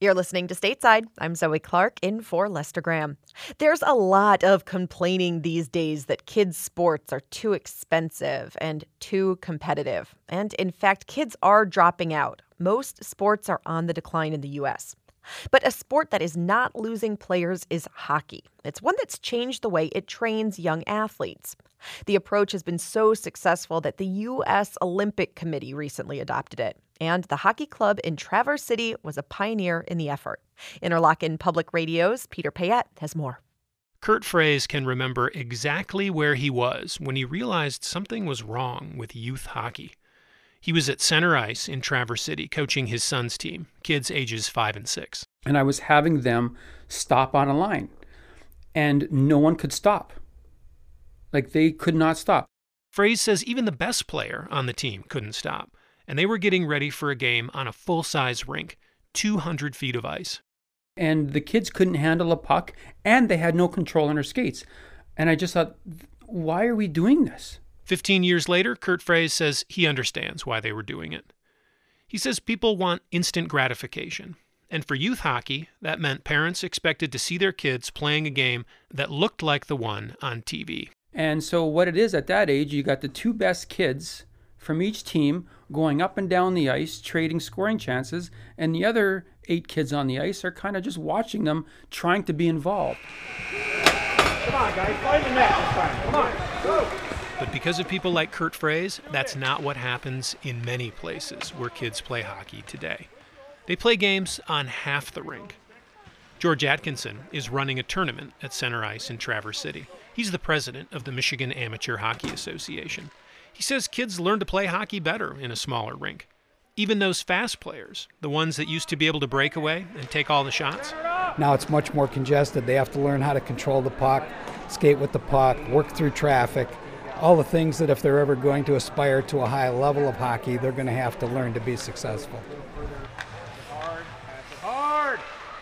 You're listening to Stateside. I'm Zoe Clark in for Lester Graham. There's a lot of complaining these days that kids' sports are too expensive and too competitive. And in fact, kids are dropping out. Most sports are on the decline in the U.S. But a sport that is not losing players is hockey. It's one that's changed the way it trains young athletes. The approach has been so successful that the U.S. Olympic Committee recently adopted it. And the hockey club in Traverse City was a pioneer in the effort. Interlochen Public Radio's Peter Payette has more. Kurt Fraze can remember exactly where he was when he realized something was wrong with youth hockey. He was at Center Ice in Traverse City coaching his son's team, kids ages 5 and 6. And I was having them stop on a line, and no one could stop. Like, they could not stop. Fraze says even the best player on the team couldn't stop, and they were getting ready for a game on a full-size rink, 200 feet of ice. And the kids couldn't handle a puck, and they had no control on their skates. And I just thought, why are we doing this? 15 years later, Kurt Fraze says he understands why they were doing it. He says people want instant gratification. And for youth hockey, that meant parents expected to see their kids playing a game that looked like the one on TV. And so what it is at that age, you got the two best kids from each team going up and down the ice, trading scoring chances, and the other 8 kids on the ice are kind of just watching them, trying to be involved. Come on, guys, find the net this time. Come on, go! But because of people like Kurt Fraze, that's not what happens in many places where kids play hockey today. They play games on half the rink. George Atkinson is running a tournament at Center Ice in Traverse City. He's the president of the Michigan Amateur Hockey Association. He says kids learn to play hockey better in a smaller rink. Even those fast players, the ones that used to be able to break away and take all the shots. Now it's much more congested. They have to learn how to control the puck, skate with the puck, work through traffic. All the things that if they're ever going to aspire to a high level of hockey, they're going to have to learn to be successful. Hard!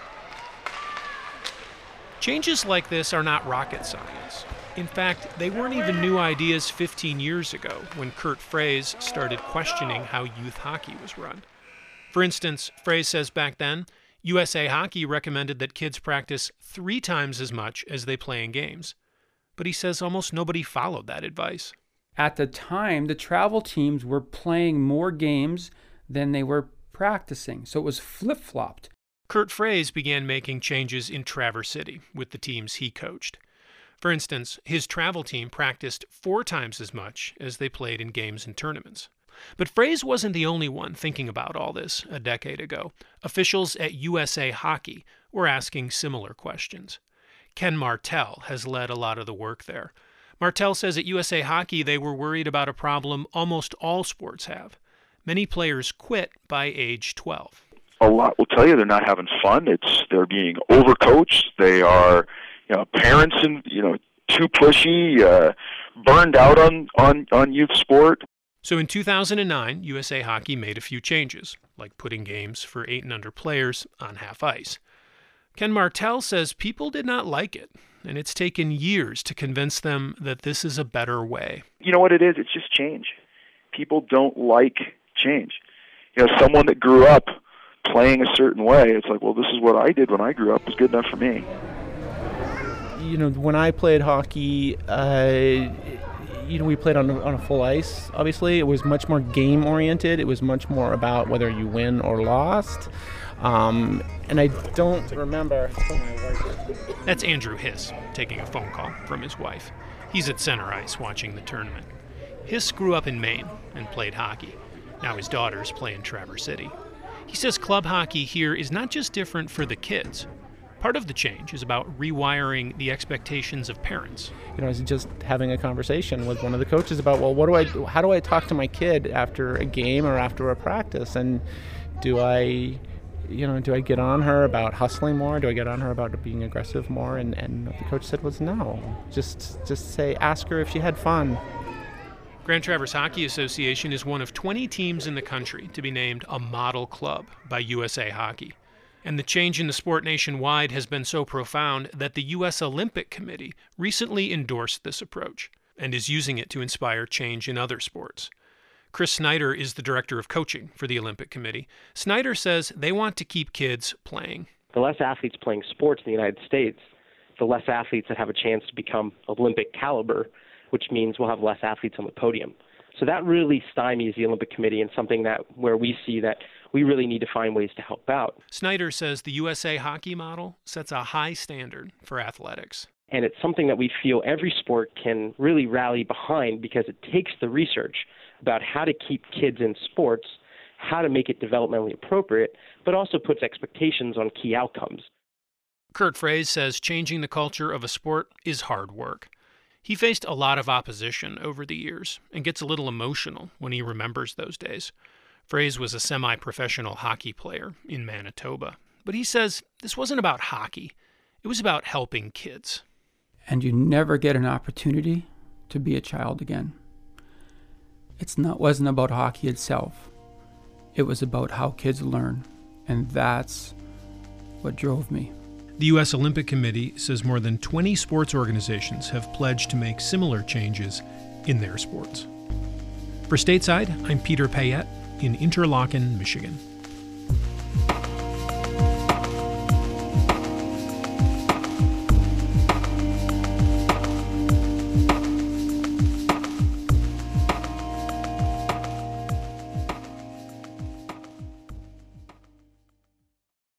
Changes like this are not rocket science. In fact, they weren't even new ideas 15 years ago when Kurt Fraze started questioning how youth hockey was run. For instance, Fraze says back then, USA Hockey recommended that kids practice 3 times as much as they play in games. But he says almost nobody followed that advice. At the time, the travel teams were playing more games than they were practicing, so it was flip-flopped. Kurt Fraze began making changes in Traverse City with the teams he coached. For instance, his travel team practiced 4 times as much as they played in games and tournaments. But Fraze wasn't the only one thinking about all this a decade ago. Officials at USA Hockey were asking similar questions. Ken Martell has led a lot of the work there. Martell says at USA Hockey they were worried about a problem almost all sports have. Many players quit by age 12. A lot will tell you they're not having fun. They're being overcoached. They are, parents and too pushy, burned out on youth sport. So in 2009, USA Hockey made a few changes, like putting games for 8 and under players on half ice. Ken Martell says people did not like it, and it's taken years to convince them that this is a better way. You know what it is? It's just change. People don't like change. Someone that grew up playing a certain way, it's like, well, this is what I did when I grew up. It was good enough for me. When I played hockey, we played on a full ice, obviously. It was much more game-oriented. It was much more about whether you win or lost. And I don't remember. That's Andrew Hiss taking a phone call from his wife. He's at Center Ice watching the tournament. Hiss grew up in Maine and played hockey. Now his daughters play in Traverse City. He says club hockey here is not just different for the kids. Part of the change is about rewiring the expectations of parents. I was just having a conversation with one of the coaches about, how do I talk to my kid after a game or after a practice? And do I get on her about hustling more? Do I get on her about being aggressive more? And the coach said was no. Just ask her if she had fun. Grand Traverse Hockey Association is one of 20 teams in the country to be named a model club by USA Hockey. And the change in the sport nationwide has been so profound that the U.S. Olympic Committee recently endorsed this approach and is using it to inspire change in other sports. Chris Snyder is the director of coaching for the Olympic Committee. Snyder says they want to keep kids playing. The less athletes playing sports in the United States, the less athletes that have a chance to become Olympic caliber, which means we'll have less athletes on the podium. So that really stymies the Olympic Committee, and something where we see that we really need to find ways to help out. Snyder says the USA hockey model sets a high standard for athletics. And it's something that we feel every sport can really rally behind, because it takes the research about how to keep kids in sports, how to make it developmentally appropriate, but also puts expectations on key outcomes. Kurt Fraze says changing the culture of a sport is hard work. He faced a lot of opposition over the years and gets a little emotional when he remembers those days. Fraze was a semi-professional hockey player in Manitoba, but he says this wasn't about hockey. It was about helping kids. And you never get an opportunity to be a child again. Wasn't about hockey itself. It was about how kids learn, and that's what drove me. The U.S. Olympic Committee says more than 20 sports organizations have pledged to make similar changes in their sports. For Stateside, I'm Peter Payette in Interlaken, Michigan.